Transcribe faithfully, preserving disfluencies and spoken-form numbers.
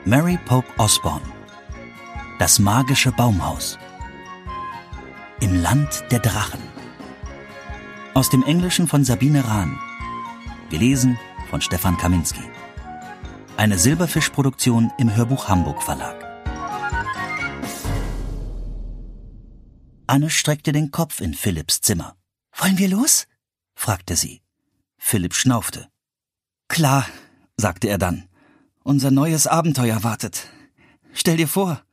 Mary Pope Osborne. Das magische Baumhaus. Im Land der Drachen. Aus dem Englischen von Sabine Rahn. Gelesen von Stefan Kaminski. Eine Silberfisch-Produktion im Hörbuch Hamburg Verlag. Anne streckte den Kopf in Philipps Zimmer. »Wollen wir los?« fragte sie. Philipp schnaufte. »Klar«, sagte er dann. »Unser neues Abenteuer wartet. Stell dir vor.«